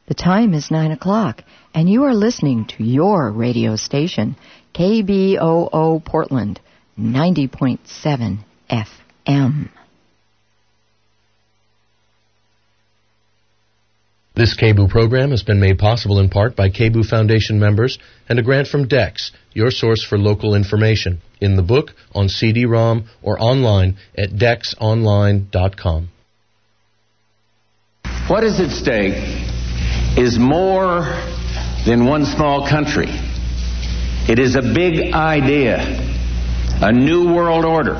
The time is 9 o'clock, and you are listening to your radio station, KBOO Portland, 90.7 FM. This KBOO program has been made possible in part by KBOO Foundation members and a grant from DEX, your source for local information, in the book, on CD-ROM, or online at dexonline.com. What is at stake is more than one small country. It is a big idea, a new world order.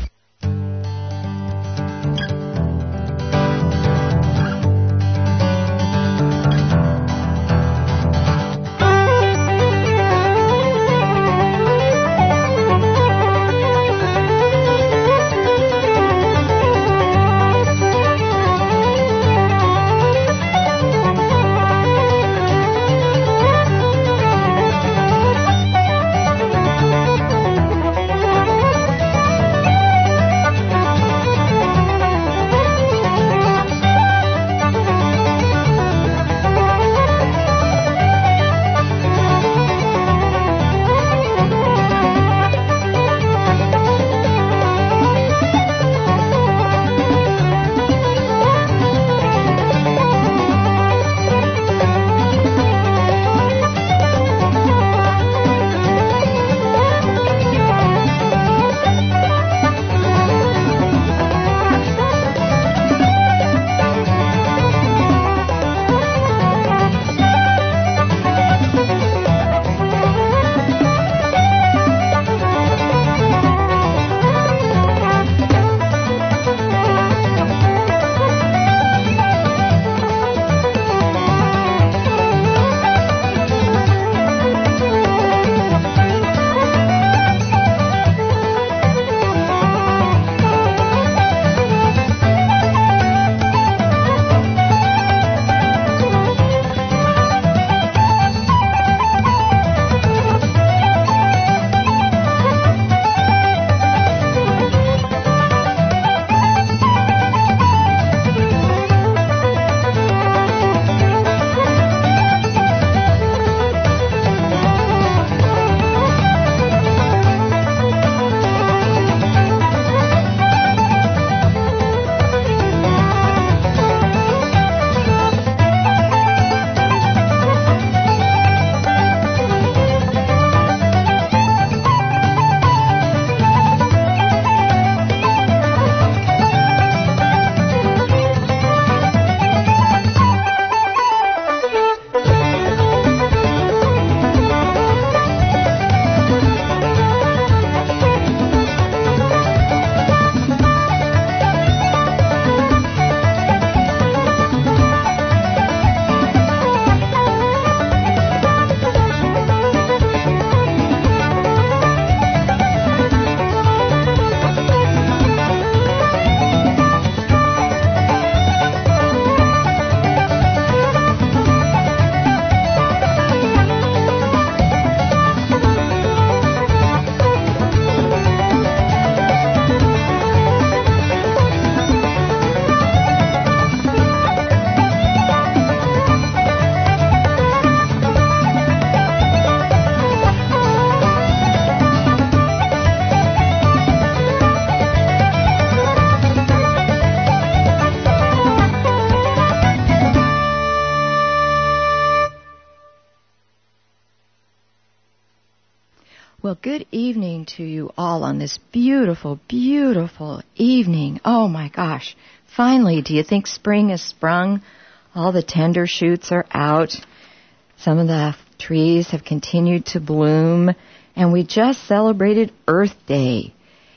Well, good evening to you all on this beautiful, beautiful evening. Oh my gosh. Finally, do you think spring has sprung? All the tender shoots are out. Some of the trees have continued to bloom. And we just celebrated Earth Day.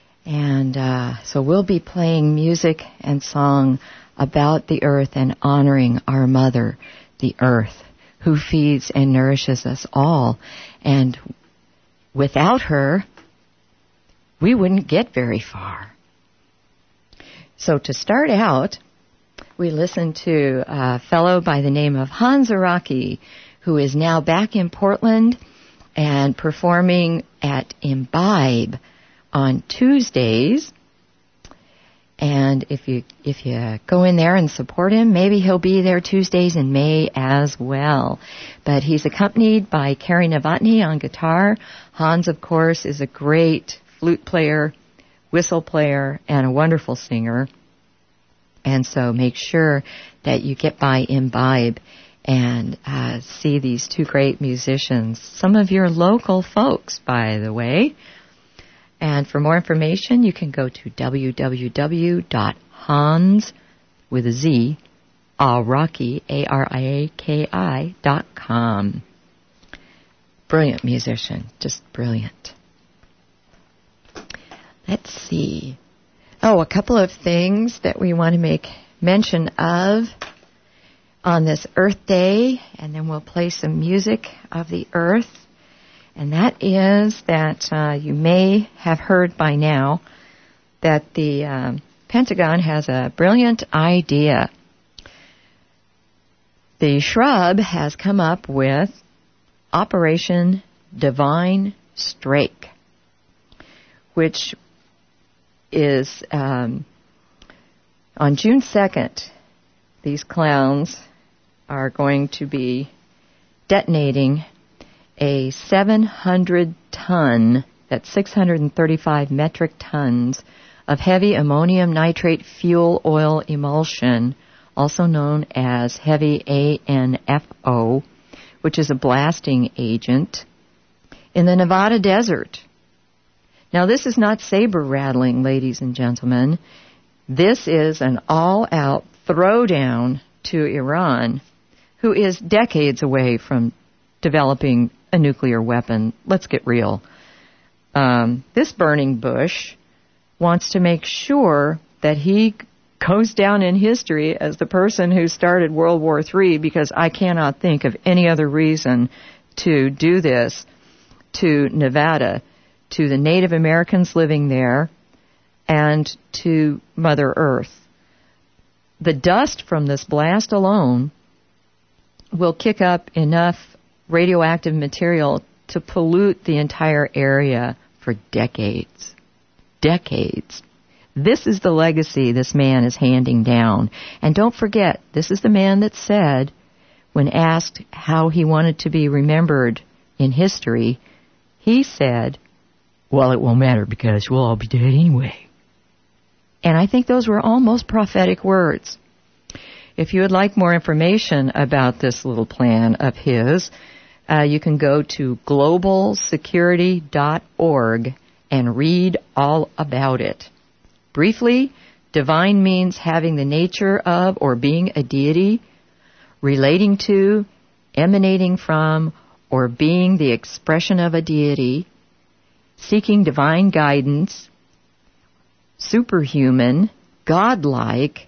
And so we'll be playing music and song about the earth and honoring our mother, the earth, who feeds and nourishes us all. And without her, we wouldn't get very far. So to start out, we listened to a fellow by the name of Hans Araki, who is now back in Portland and performing at Imbibe on Tuesdays. And if if you go in there and support him, maybe he'll be there Tuesdays in May as well. But he's accompanied by Carrie Novotny on guitar. Hans, of course, is a great flute player, whistle player, and a wonderful singer. And so make sure that you get by Imbibe and see these two great musicians, some of your local folks, by the way. And for more information, you can go to www.hanswithazaraki.com. Brilliant musician, just brilliant. Let's see. Oh, a couple of things that we want to make mention of on this Earth Day, and then we'll play some music of the Earth. And that is that you may have heard by now that the Pentagon has a brilliant idea. The Shrub has come up with Operation Divine Strike, which is on June 2nd, these clowns are going to be detonating a 700-ton, that's 635 metric tons, of heavy ammonium nitrate fuel oil emulsion, also known as heavy ANFO, which is a blasting agent, in the Nevada desert. Now, this is not saber-rattling, ladies and gentlemen. This is an all-out throwdown to Iran, who is decades away from developing a nuclear weapon. Let's get real. This burning bush wants to make sure that he goes down in history as the person who started World War III, because I cannot think of any other reason to do this to Nevada, to the Native Americans living there, and to Mother Earth. The dust from this blast alone will kick up enough radioactive material to pollute the entire area for decades. Decades. This is the legacy this man is handing down. And don't forget, this is the man that said, when asked how he wanted to be remembered in history, he said, well, it won't matter because we'll all be dead anyway. And I think those were almost prophetic words. If you would like more information about this little plan of his, you can go to globalsecurity.org and read all about it. Briefly, divine means having the nature of or being a deity, relating to, emanating from, or being the expression of a deity, seeking divine guidance, superhuman, godlike.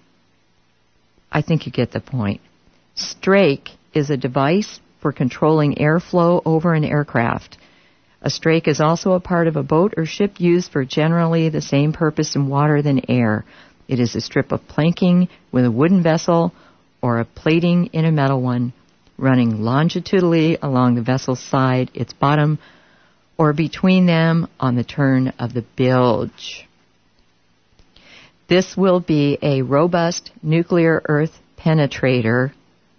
I think you get the point. Strake is a device for controlling airflow over an aircraft. A strake is also a part of a boat or ship used for generally the same purpose in water than air. It is a strip of planking with a wooden vessel or a plating in a metal one, running longitudinally along the vessel's side, its bottom, or between them on the turn of the bilge. This will be a robust nuclear Earth penetrator,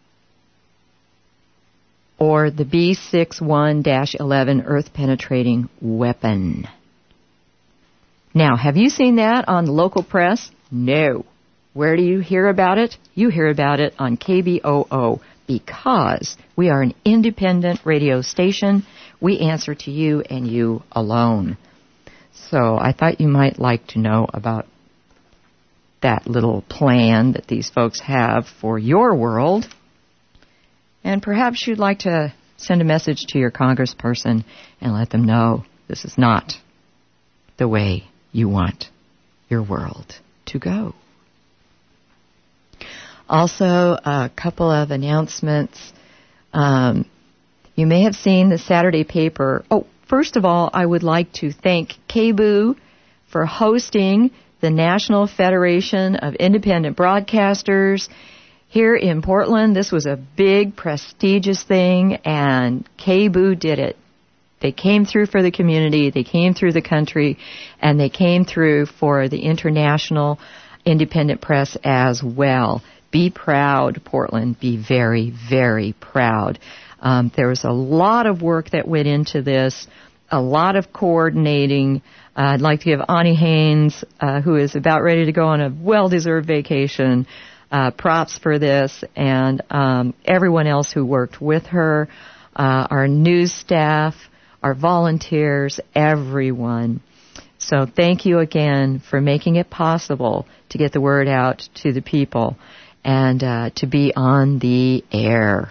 or the B61-11 Earth-penetrating weapon. Now, have you seen that on the local press? No. Where do you hear about it? You hear about it on KBOO, because we are an independent radio station. We answer to you and you alone. So I thought you might like to know about that little plan that these folks have for your world. And perhaps you'd like to send a message to your congressperson and let them know this is not the way you want your world to go. Also, a couple of announcements. You may have seen the Saturday paper. Oh, first of all, I would like to thank KBOO for hosting the National Federation of Independent Broadcasters here in Portland. This was a big, prestigious thing, and KBOO did it. They came through for the community, they came through the country, and they came through for the international independent press as well. Be proud, Portland. Be very, very proud. There was a lot of work that went into this, a lot of coordinating. I'd like to give Ani Haynes, who is about ready to go on a well-deserved vacation, props for this, and everyone else who worked with her, our news staff, our volunteers, everyone. So thank you again for making it possible to get the word out to the people and to be on the air.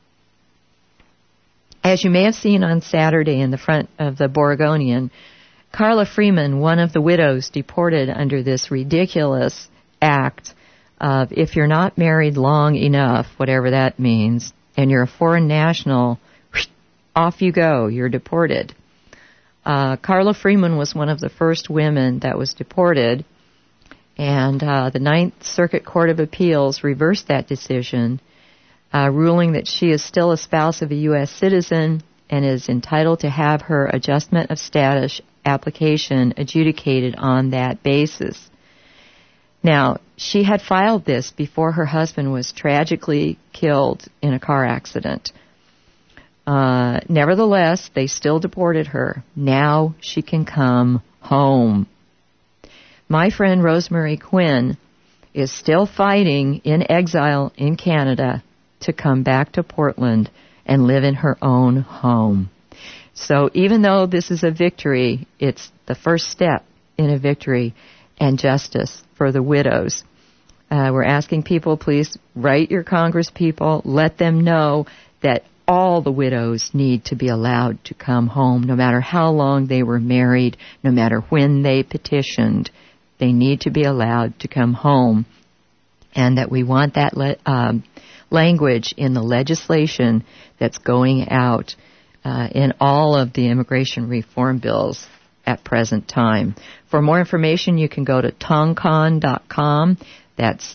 As you may have seen on Saturday in the front of the Oregonian, Carla Freeman, one of the widows deported under this ridiculous act of if you're not married long enough, whatever that means, and you're a foreign national, off you go, you're deported. Carla Freeman was one of the first women that was deported, and the Ninth Circuit Court of Appeals reversed that decision, ruling that she is still a spouse of a U.S. citizen and is entitled to have her adjustment of status application adjudicated on that basis. Now, she had filed this before her husband was tragically killed in a car accident. Nevertheless, they still deported her. Now she can come home. My friend Rosemary Quinn is still fighting in exile in Canada to come back to Portland and live in her own home. So even though this is a victory, it's the first step in a victory and justice for the widows. We're asking people, please write your Congress people, let them know that all the widows need to be allowed to come home, no matter how long they were married, no matter when they petitioned. They need to be allowed to come home, and that we want that language in the legislation that's going out in all of the immigration reform bills at present time. For more information, you can go to tonkon.com. That's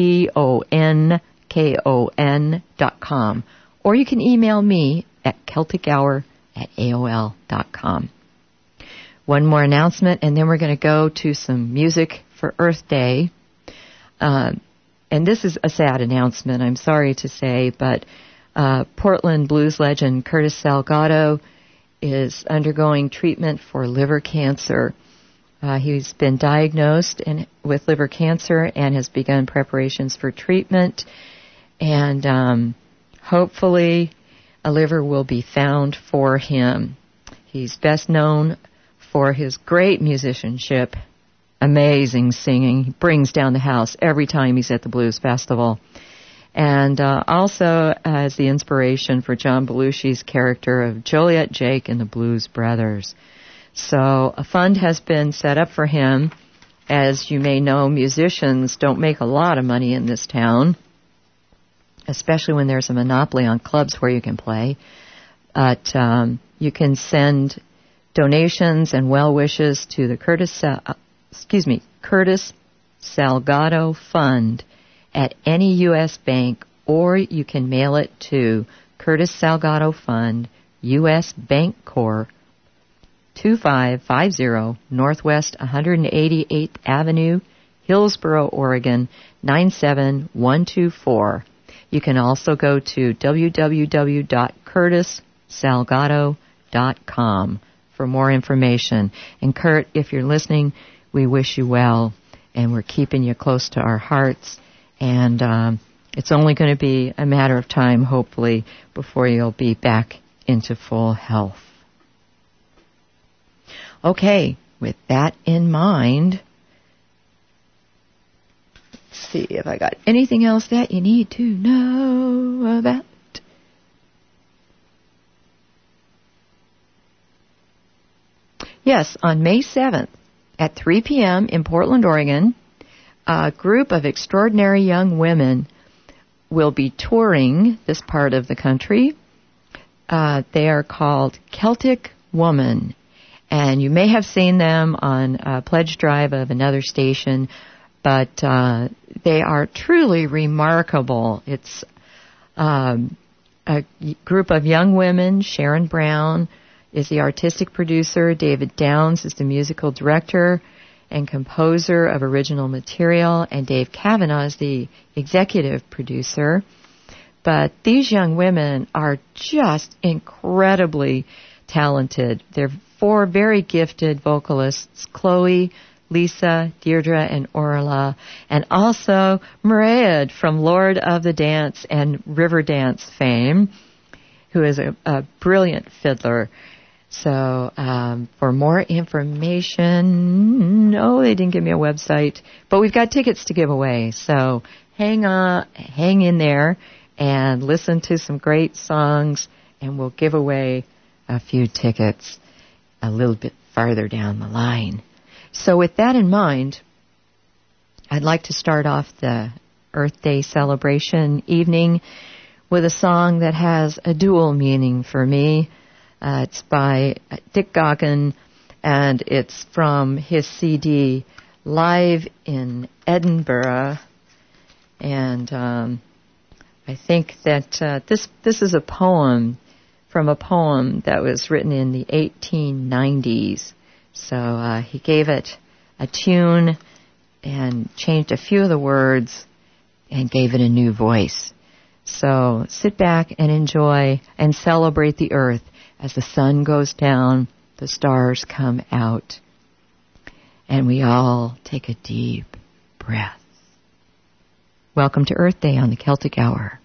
TONKON.com. Or you can email me at celtichour@AOL.com. One more announcement, and then we're going to go to some music for Earth Day. And this is a sad announcement, I'm sorry to say, but Portland blues legend Curtis Salgado is undergoing treatment for liver cancer. He's been diagnosed with liver cancer and has begun preparations for treatment. And hopefully a liver will be found for him. He's best known for his great musicianship, amazing singing. He brings down the house every time he's at the Blues Festival. And also as the inspiration for John Belushi's character of Joliet Jake in the Blues Brothers. So a fund has been set up for him. As you may know, musicians don't make a lot of money in this town, especially when there's a monopoly on clubs where you can play. But you can send donations and well wishes to the Curtis Salgado Fund at any U.S. bank, or you can mail it to Curtis Salgado Fund, U.S. Bank Corp., 2550 Northwest 188th Avenue, Hillsboro, Oregon 97124. You can also go to www.curtissalgado.com for more information. And Kurt, if you're listening, we wish you well, and we're keeping you close to our hearts. And it's only going to be a matter of time, hopefully, before you'll be back into full health. Okay, with that in mind, let's see if I got anything else that you need to know about. Yes, on May 7th at 3 p.m. in Portland, Oregon, a group of extraordinary young women will be touring this part of the country. They are called Celtic Woman, and you may have seen them on a pledge drive of another station, but they are truly remarkable. It's a group of young women. Sharon Brown is the artistic producer. David Downs is the musical director. and composer of original material, and Dave Kavanaugh is the executive producer. But these young women are just incredibly talented. They're 4 very gifted vocalists, Chloe, Lisa, Deirdre, and Orla, and also Mairead from Lord of the Dance and Riverdance fame, who is a brilliant fiddler. So for more information, no, they didn't give me a website, but we've got tickets to give away. So hang in there and listen to some great songs, and we'll give away a few tickets a little bit farther down the line. So with that in mind, I'd like to start off the Earth Day celebration evening with a song that has a dual meaning for me. It's by Dick Gaughan, and it's from his CD Live in Edinburgh. And I think that this is a poem from a poem that was written in the 1890s. So he gave it a tune and changed a few of the words and gave it a new voice. So sit back and enjoy and celebrate the earth. As the sun goes down, the stars come out, and we all take a deep breath. Welcome to Earth Day on the Celtic Hour.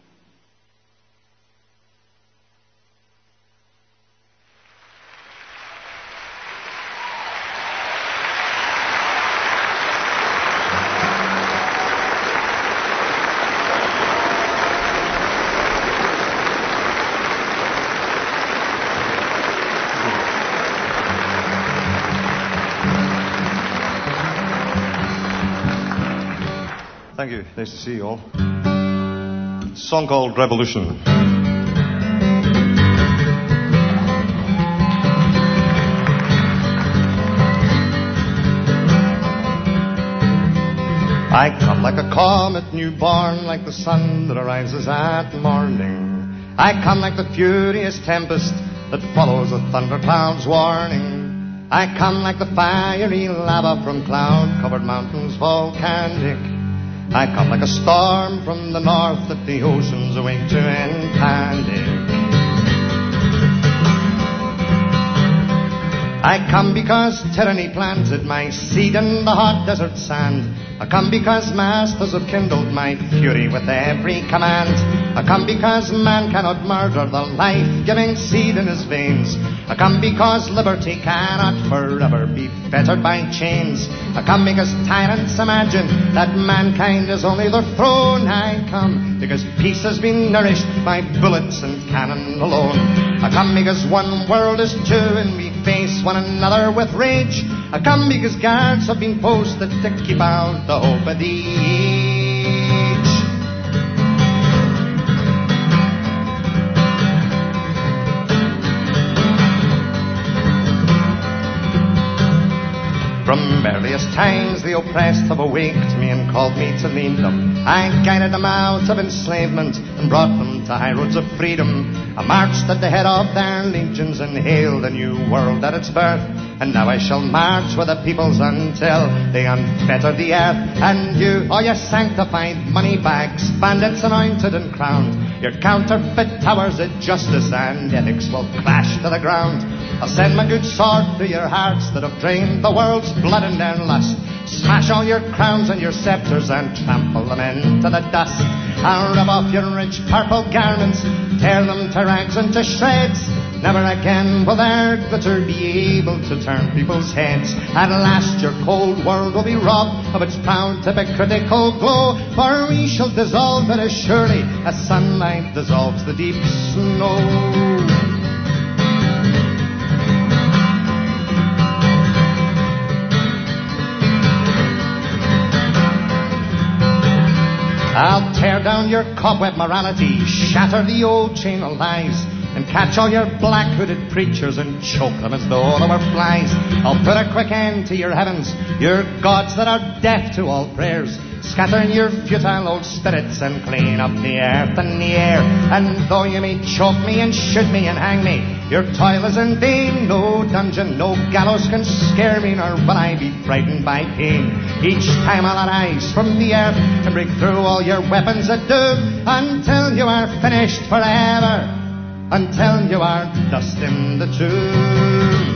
Thank you. Nice to see you all. A song called Revolution. I come like a comet newborn, like the sun that arises at morning. I come like the furious tempest that follows a thundercloud's warning. I come like the fiery lava from cloud-covered mountains volcanic. I come like a storm from the north that the oceans awake to in panic. I come because tyranny planted my seed in the hot desert sand. I come because masters have kindled my fury with every command. I come because man cannot murder the life-giving seed in his veins. I come because liberty cannot forever be fettered by chains. I come because tyrants imagine that mankind is only their throne. I come because peace has been nourished by bullets and cannon alone. I come because one world is two and we face one another with rage. I come because guards have been posted to keep out the hope of the age. From earliest times the oppressed have awaked me and called me to lead them. I guided them out of enslavement and brought them to high roads of freedom. I marched at the head of their legions and hailed a new world at its birth. And now I shall march with the peoples until they unfetter the earth. And you, all your sanctified money bags, bandits anointed and crowned, your counterfeit towers of justice and ethics will clash to the ground. I'll send my good sword through your hearts that have drained the world's blood and their lust. Smash all your crowns and your scepters and trample them into the dust. I'll rip off your rich purple garments, tear them to rags and to shreds. Never again will their glitter be able to turn people's heads. At last your cold world will be robbed of its proud hypocritical glow, for we shall dissolve it as surely as sunlight dissolves the deep snow. I'll tear down your cobweb morality, shatter the old chain of lies, and catch all your black-hooded preachers and choke them as though they were flies. I'll put a quick end to your heavens, your gods that are deaf to all prayers. Scatter your futile old spirits and clean up the earth and the air. And though you may choke me and shoot me and hang me, Your toil is in vain, no dungeon, no gallows can scare me, nor will I be frightened by pain. Each time I'll arise from the earth and break through all your weapons of doom, until you are finished forever, until you are dust in the tomb.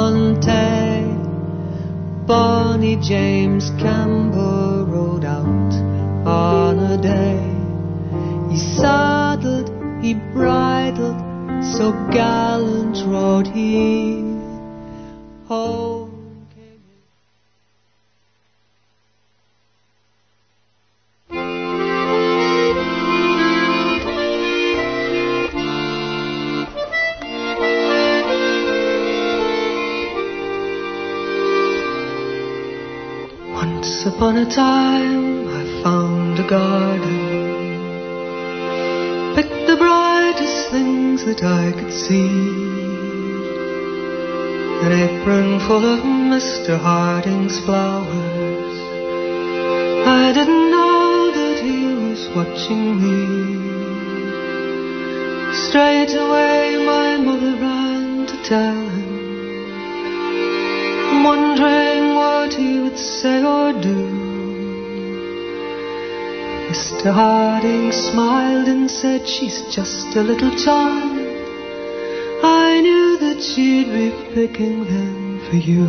One day, Bonnie James Campbell rode out on a day. He saddled, he bridled, so gallant rode he. Home came Once upon a time I found a garden, picked the brightest things that I could see. An apron full of Mr. Harding's flowers. I didn't know that he was watching me. Straight away my mother ran to tell him, wondering what he would say or do. Mr. Harding smiled and said, she's just a little child. I knew that she'd be picking them for you.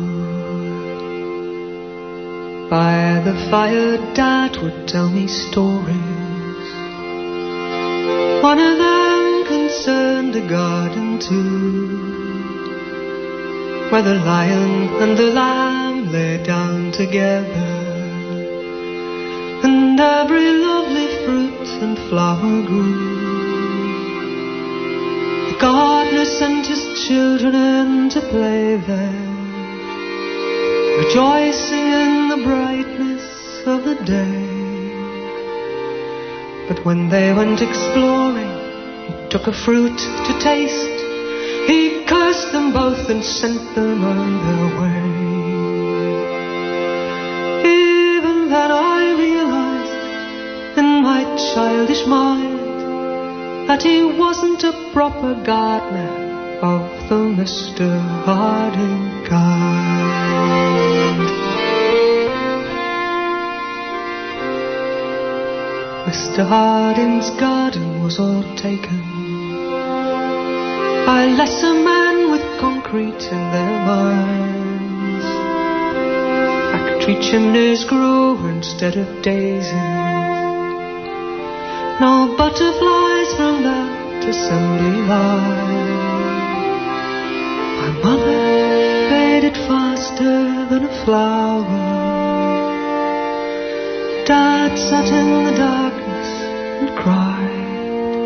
By the fire Dad would tell me stories. One of them concerned a garden too, where the lion and the lamb lay down together, and every lovely fruit and flower grew. The gardener sent his children in to play there, rejoicing in the brightness of the day. But when they went exploring and took a fruit to taste, he cursed them both and sent them on their way. Even then I realized in my childish mind that he wasn't a proper gardener of the Mr. Harding kind. Mr. Harding's garden was all taken by lesser men with concrete in their minds. Factory chimneys grew instead of daisies. No butterflies from that assembly line. My mother faded faster than a flower. Dad sat in the darkness and cried.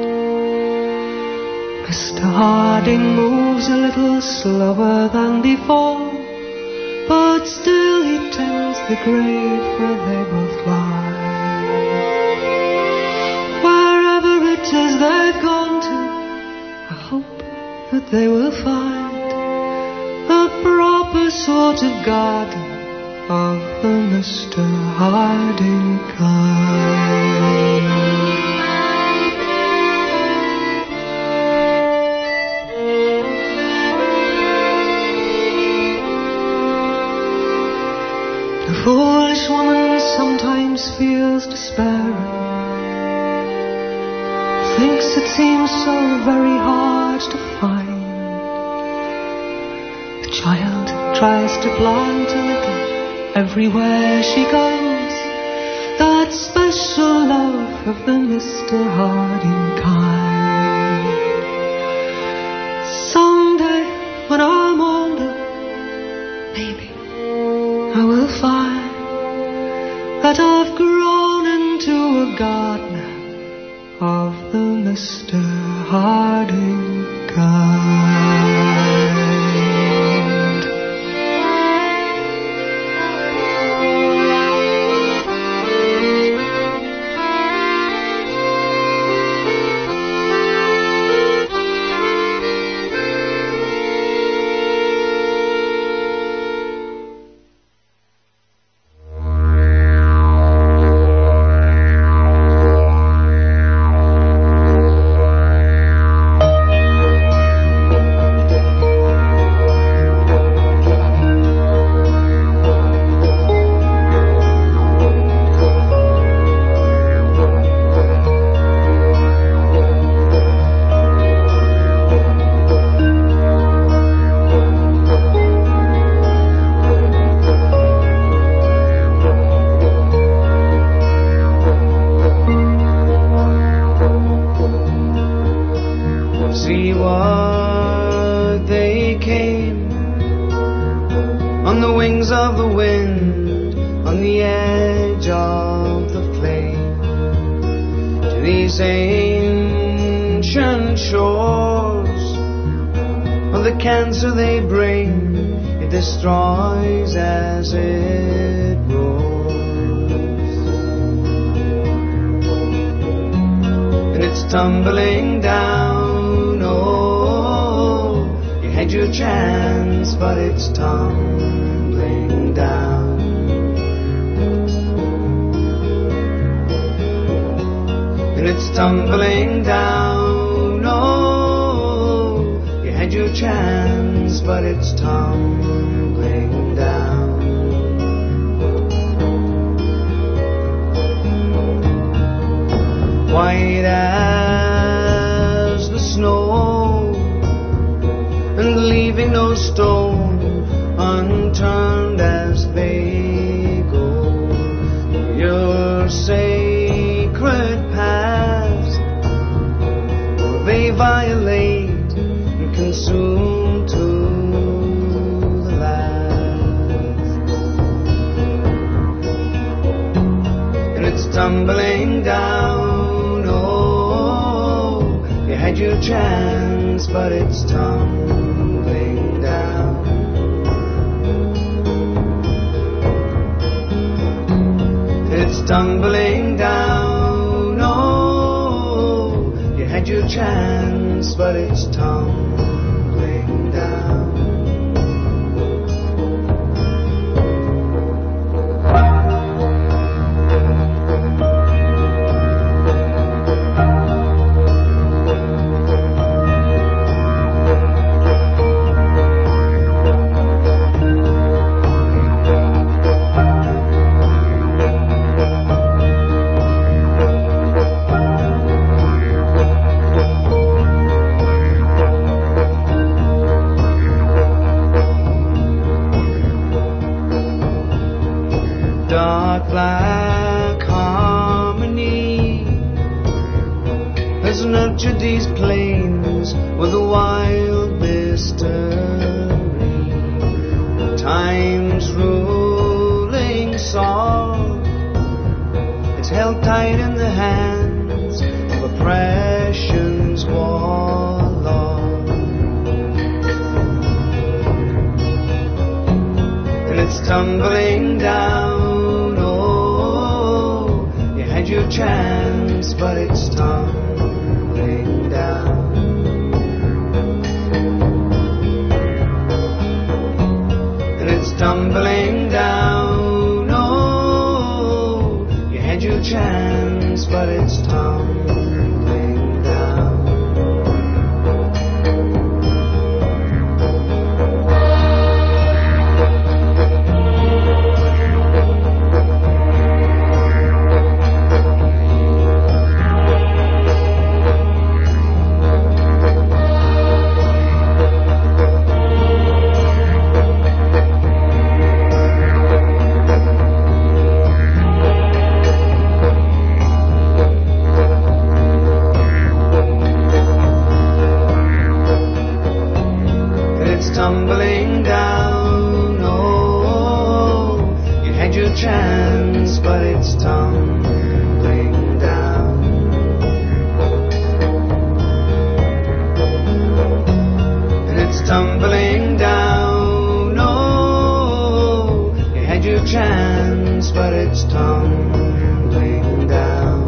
Mr. Harding moves a little slower than before, but still he tends the grave where they both lie. Wherever it is they've gone to, I hope that they will find the proper sort of garden of the Mr. Harding kind. The foolish woman sometimes feels despairing, thinks it seems so very hard to find. The child tries to plant a little everywhere she goes, that special love of the Mr. Harding kind. Someday when I'm older, maybe I will find that I've grown into a gardener of the Mr. Harding kind. on the wings of the wind, on the edge of the flame, to these ancient shores. Of the cancer they bring, it destroys as it rolls. And it's tumbling down, oh, you had your chance, but it's tumbling down. And it's tumbling down, oh, you had your chance, but it's tumbling down. White as the snow, and leaving no stone unturned as they go. Your sacred past, they violate and consume to the last. And it's tumbling down, oh, you had your chance, but it's tumbling down. It's tumbling down, oh, you had your chance, but it's tumbling down. Dark black harmony has nurtured these plains with a wild mystery. Time's ruling song, it's held tight in the hands of oppression's warlord. And it's tumbling down, your chance, but it's tumbling down. And it's tumbling down, oh, you had your chance, but it's tumbling down. Tumbling down, oh, you had your chance, but it's tumbling down. And it's tumbling down, oh, you had your chance, but it's tumbling down.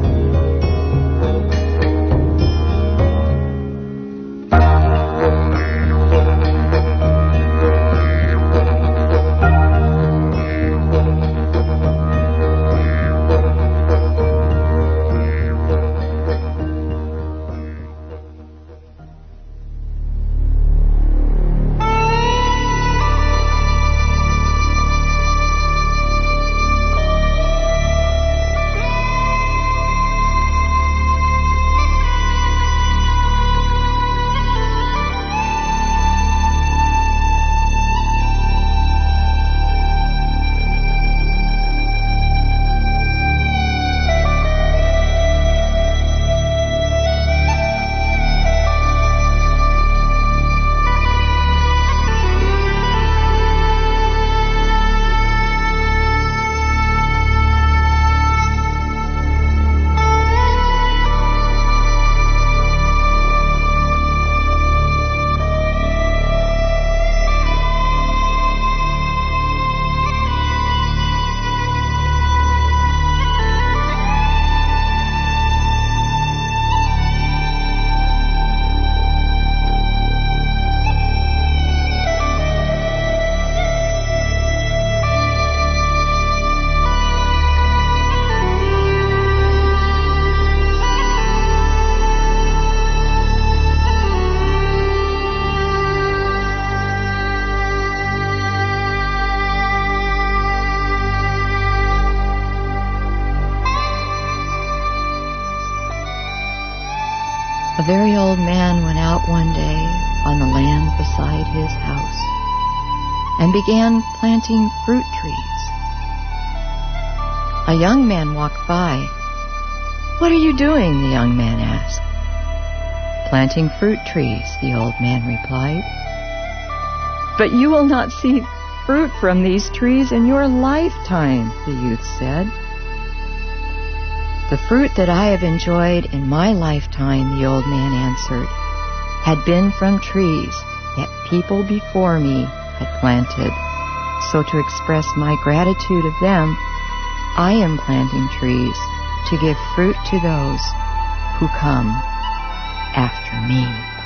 very old man went out one day on the land beside his house and began planting fruit trees. A young man walked by. "What are you doing?" the young man asked. "Planting fruit trees," the old man replied. "But you will not see fruit from these trees in your lifetime," the youth said. "The fruit that I have enjoyed in my lifetime," the old man answered, "had been from trees that people before me had planted. So to express my gratitude of them, I am planting trees to give fruit to those who come after me."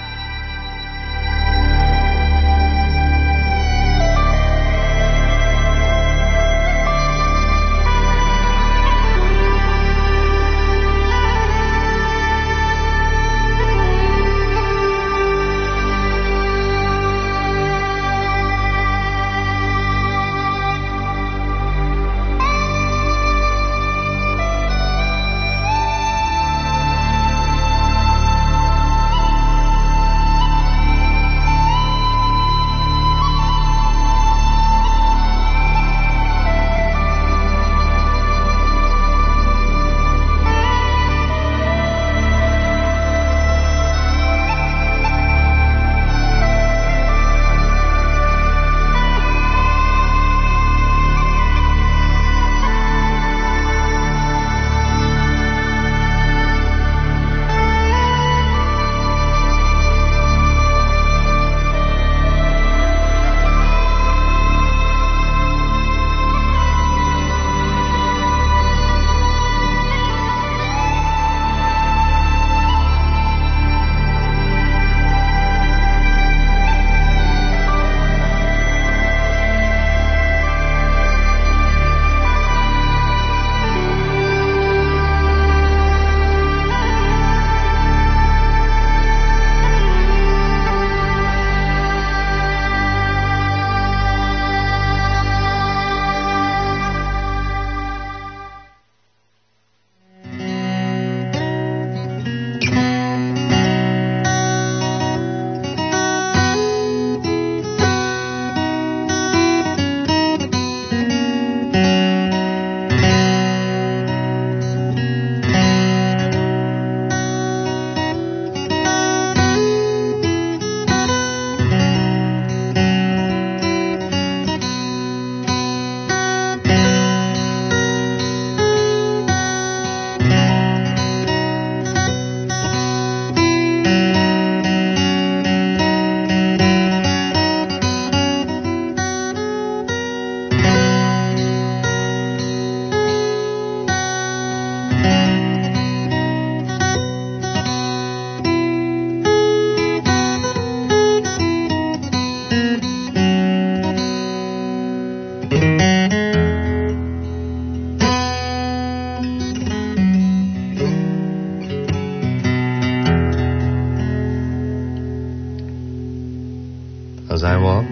As I walk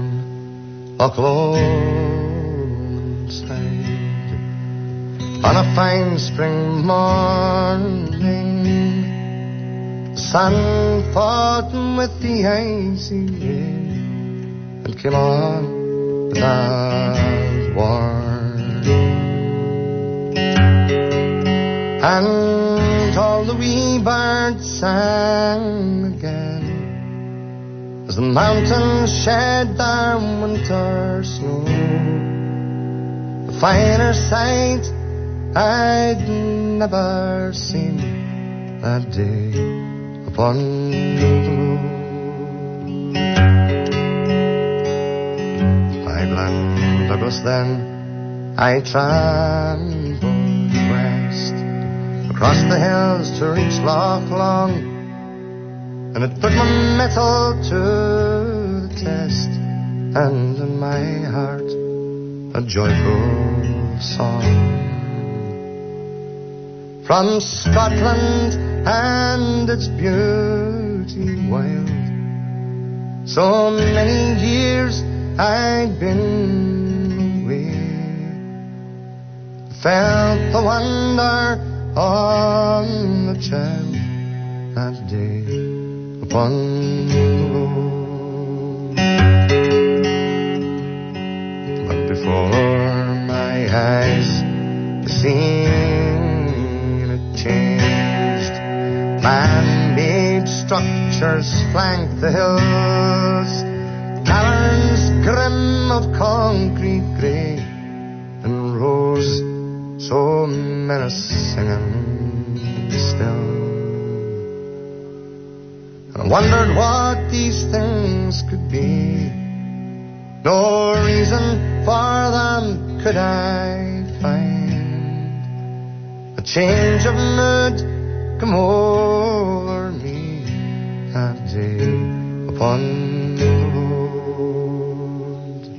down Auckland side on a fine spring morning, the sun fought with the icy rain and came on without warning, and all the wee birds sang again as the mountains shed their winter snow. A finer sight I'd never seen that day upon the road. By Glen Douglas then I trampled west across the hills to reach Loch Long, and it put my mettle to the test, and in my heart a joyful song. From Scotland and its beauty wild, so many years I'd been away, felt the wonder on the child that day upon the road. But before my eyes the scene had changed. Man-made structures flanked the hills, caverns grim of concrete grey, and rose so menacing and still. And I wondered what these things could be. No reason for them could I find. A change of mood come over me that day upon the road.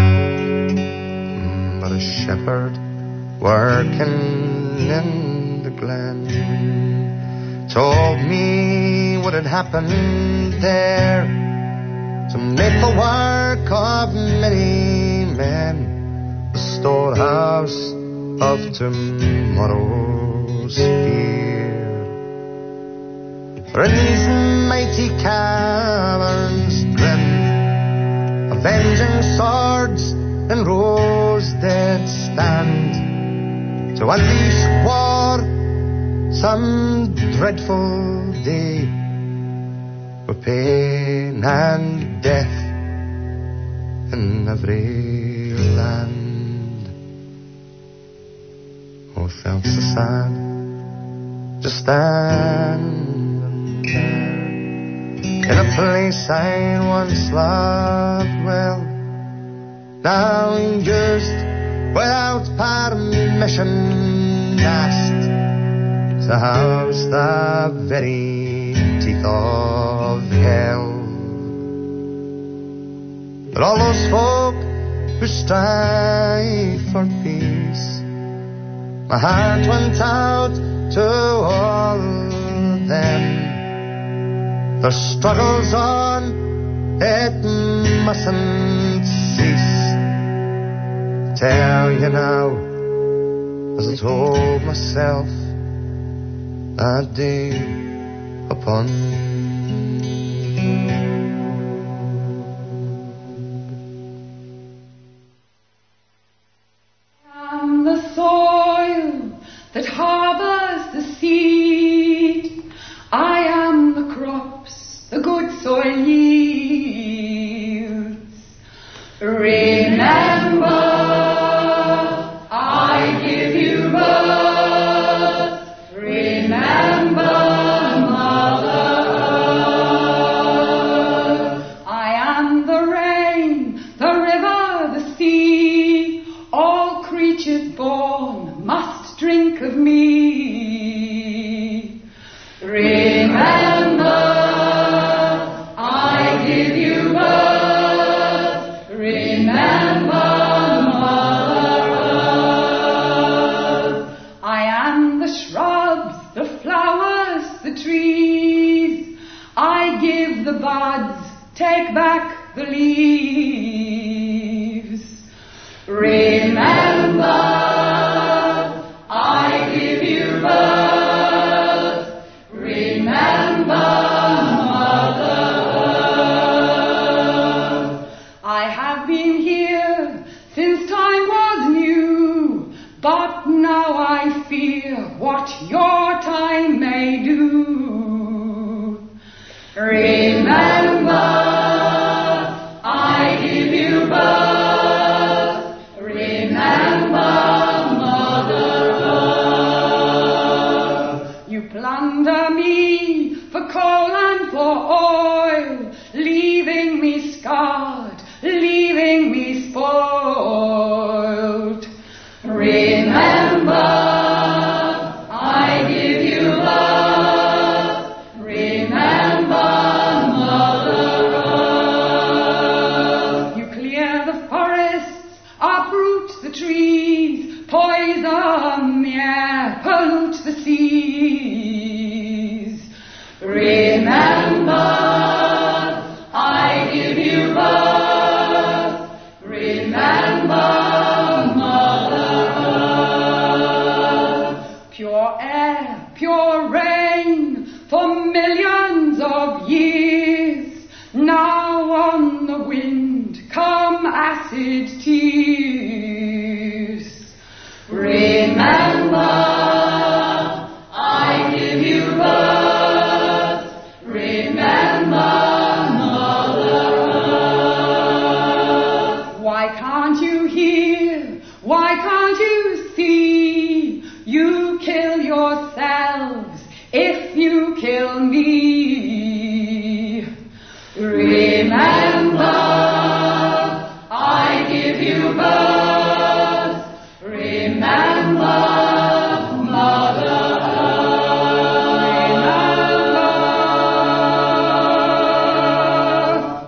But a shepherd working in the glen told me what had happened there, to make the work of many men the storehouse of tomorrow's fear. For in these mighty caverns grim, avenging swords and rows did stand, to unleash war some dreadful day, for pain and death in every land. Oh, it felt so sad just standing there in a place I once loved well, now used without permission, asked to house the very teeth of hell. But all those folk who strive for peace, my heart went out to all them. Their struggles on, it mustn't cease. Tell you now, as I told myself that day upon I am the soil that harbors the seed. I am the crops the good soil yields. Remember, I give you birth. Remember, Mother Earth. I am the rain, the river, the sea. All creatures born must drink of me. Remember, I give you birth. Remember, Mother Earth. I am the shrubs, the flowers, the trees. I give the buds, take back the leaves. Remember, I give you birth. Remember, Mother Earth. I have been here since time was new, but now I fear what your time may do. Remember, I give you birth. Remember, Mother Earth. You plunder me for coal and for oil, leaving me scarred, leaving me spoiled. Remember, I give you birth. Remember, Mother Earth. You clear the forests, uproot the trees, poison the air, pollute the seas. Remember, I give you birth. Remember, Mother Earth. Pure air, pure rain, for millions years. Remember, I give you birth. Remember, Mother Earth. Why can't you hear? Why can't you see? You kill yourselves if you kill me. Remember, I give you birth. Remember, Mother Earth.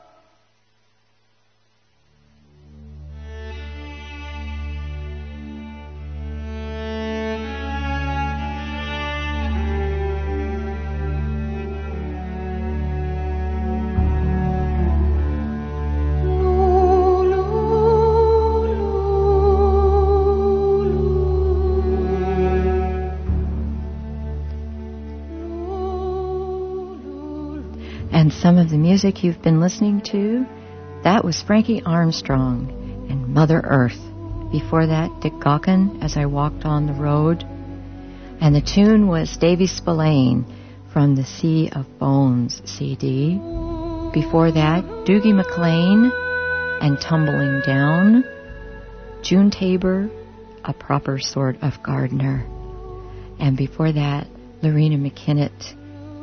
And some of the music you've been listening to, that was Frankie Armstrong and Mother Earth. Before that, Dick Gaughan, As I Walked on the Road. And the tune was Davy Spillane from the Sea of Bones CD. Before that, Doogie McLean and Tumbling Down. June Tabor, A Proper Sort of Gardener. And before that, Lorena McKinnon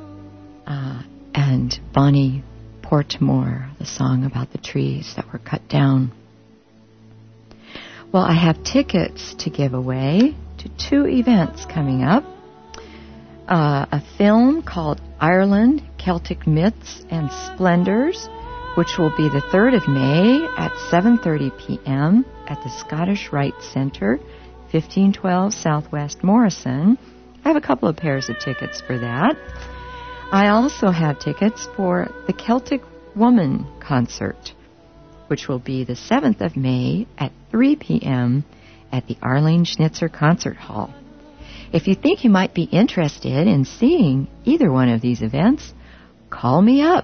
and Bonnie Portmore, the song about the trees that were cut down. Well, I have tickets to give away to two events coming up. A film called Ireland, Celtic Myths and Splendors, which will be the 3rd of May at 7:30 p.m. at the Scottish Rite Centre, 1512 Southwest Morrison. I have a couple of pairs of tickets for that. I also have tickets for the Celtic Woman concert, which will be the 7th of May at 3 p.m. at the Arlene Schnitzer Concert Hall. If you think you might be interested in seeing either one of these events, call me up,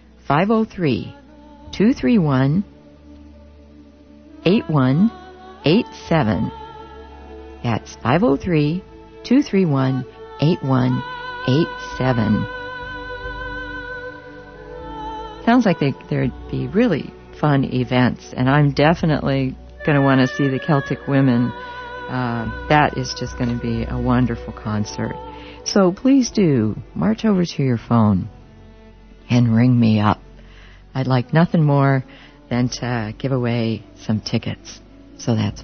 503-231-8187. That's 503-231-8187. Sounds like there'd be really fun events, and I'm definitely going to want to see the Celtic Women. That is just going to be a wonderful concert. So please do march over to your phone and ring me up. I'd like nothing more than to give away some tickets. So that's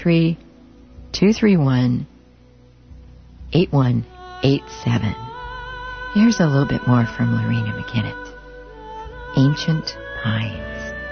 503-231-8187. Here's a little bit more from Lorena McKinnon. Ancient Pines.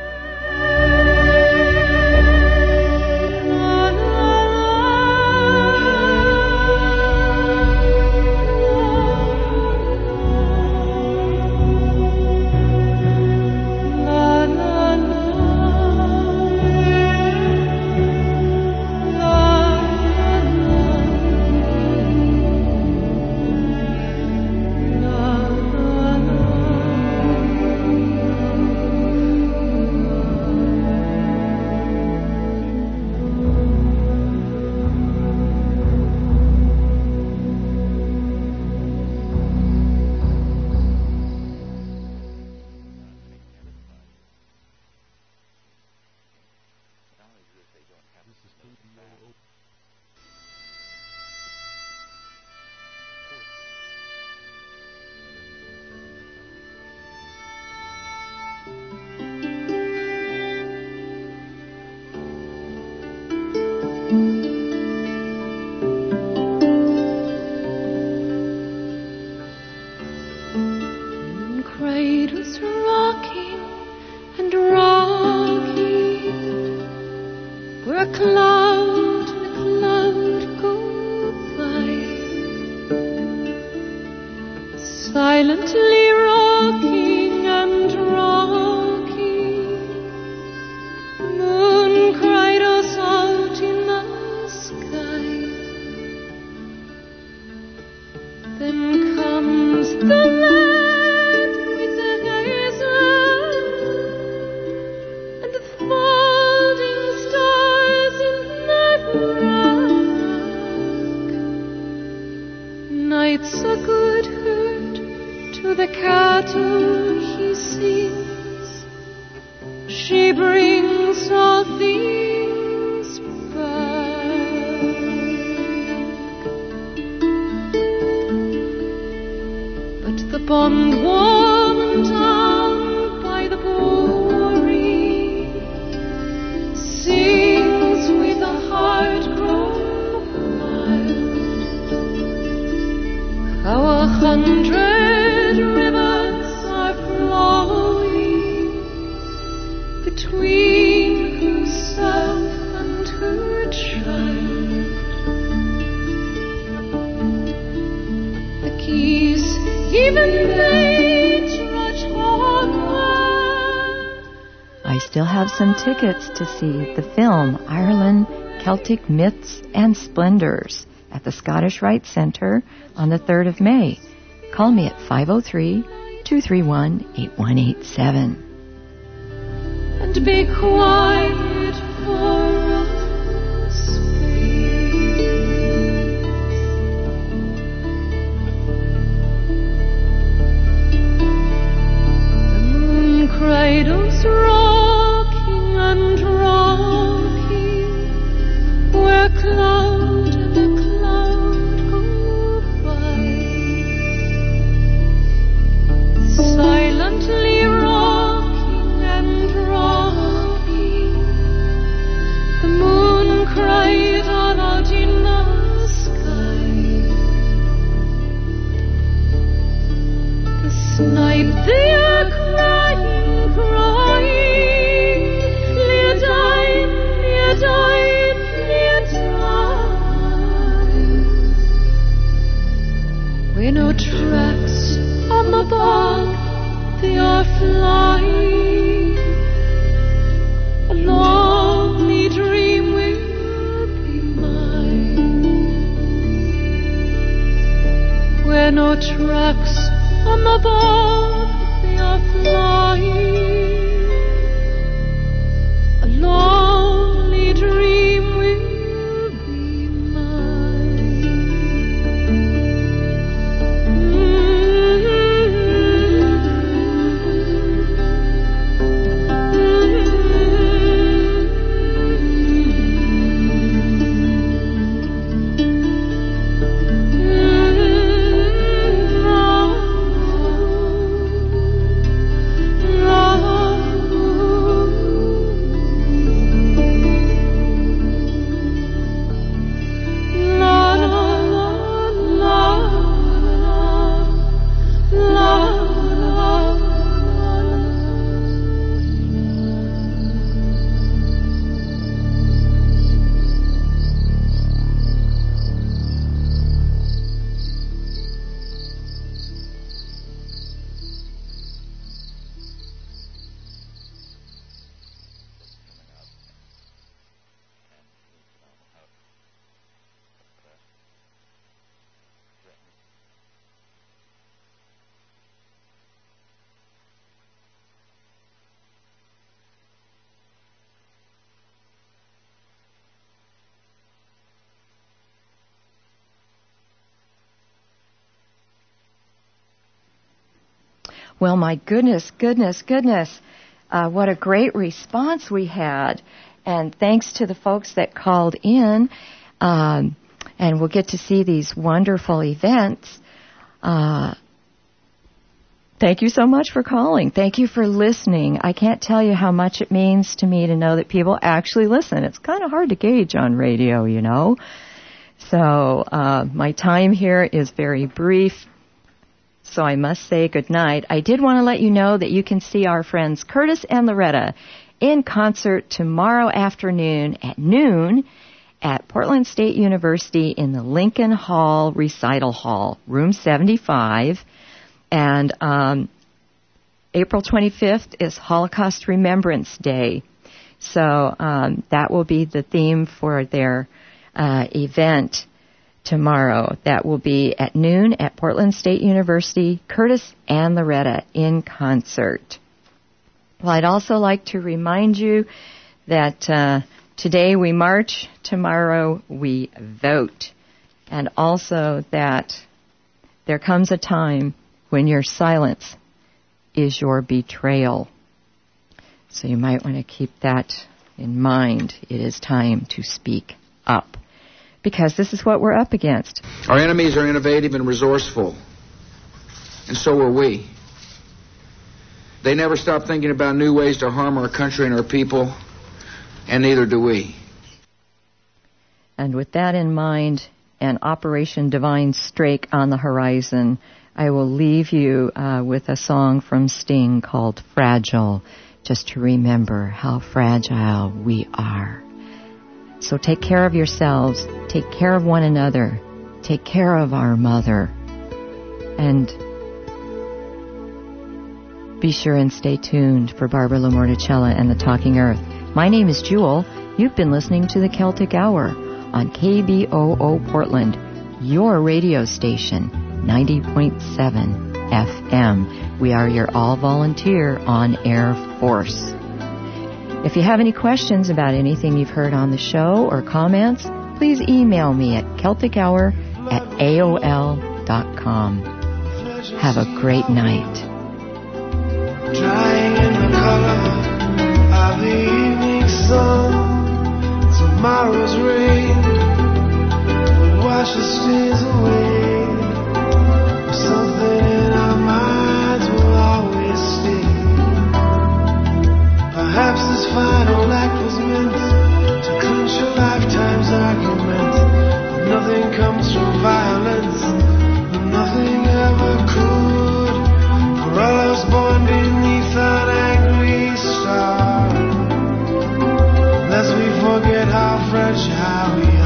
Cradles rocking and rocking, where a cloud and a cloud go by, silently rocking and rocking. Moon cried us out in the sky. Then comes the lad with the hazel and the folding the cattle he sings, she brings all things back. But the bondwoman down by the brewery sings with a heart grown wild, how 100 rivers are flowing between herself and her child. The geese, even they trudge homeward. I still have some tickets to see the film Ireland, Celtic Myths and Splendors at the Scottish Rite Centre on the 3rd of May. Call me at 503-231-8187. And be quiet for a space. The moon cradles rocking and rocking, where cloud and a cloud go by, silently rocking and rocking. The moon cried all out in the sky. The snipe, they are crying, crying, Leodine, Leodine, Leodine. Where no tracks on the bog, they are flying. A lonely dream will be mine, where no tracks on the bog, they are flying. A lonely dream will be mine. Well, my goodness. What a great response we had. And thanks to the folks that called in. And we'll get to see these wonderful events. Thank you so much for calling. Thank you for listening. I can't tell you how much it means to me to know that people actually listen. It's kind of hard to gauge on radio, you know. So my time here is very brief. So I must say goodnight. I did want to let you know that you can see our friends Curtis and Loretta in concert tomorrow afternoon at noon at Portland State University in the Lincoln Hall Recital Hall, room 75. And April 25th is Holocaust Remembrance Day. So that will be the theme for their event tomorrow. That will be at noon at Portland State University, Curtis and Loretta in concert. Well, I'd also like to remind you that today we march, tomorrow we vote. And also that there comes a time when your silence is your betrayal. So you might want to keep that in mind. It is time to speak up, because this is what we're up against. Our enemies are innovative and resourceful, and so are we. They never stop thinking about new ways to harm our country and our people, and neither do we. And with that in mind, and Operation Divine Strike on the horizon, I will leave you with a song from Sting called Fragile, just to remember how fragile we are. So take care of yourselves, take care of one another, take care of our mother, and be sure and stay tuned for Barbara Lamorticella and the Talking Earth. My name is Jewel. You've been listening to the Celtic Hour on KBOO Portland, your radio station, 90.7 FM. We are your all-volunteer on-air force. If you have any questions about anything you've heard on the show or comments, please email me at celtichour@aol.com. Have a great night. Drying in the color of the evening sun, tomorrow's rain will wash the stains away. Something in our minds will always stay. Perhaps this final act was meant to clinch a lifetime's argument. But nothing comes from violence, and nothing ever could. For all I was born beneath an angry star, lest we forget how fragile we are.